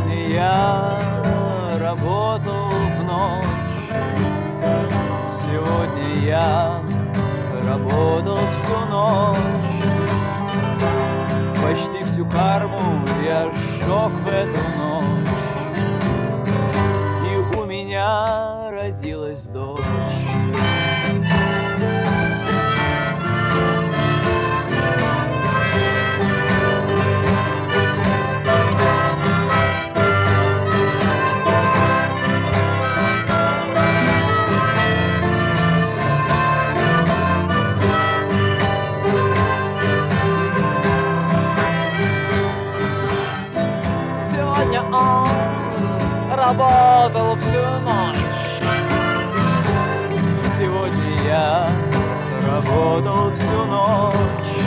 Сегодня я работал в ночь. Сегодня я работал всю ночь. Почти всю карму я сжег в эту ночь. И у меня родилась дочь. Сегодня он работал всю ночь. Сегодня я работал всю ночь.